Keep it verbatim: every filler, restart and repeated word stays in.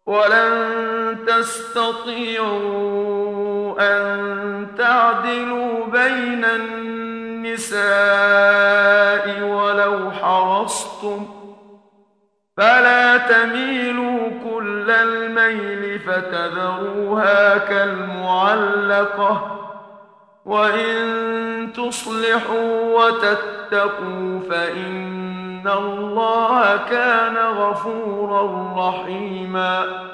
ولن تستطيعوا أن تعدلوا بين النساء ولو حرصتم، فلا تميلوا كل الميل فتذروها كالمعلقة، وإن تصلحوا وتتقوا فإن الله كان غفورا رحيما.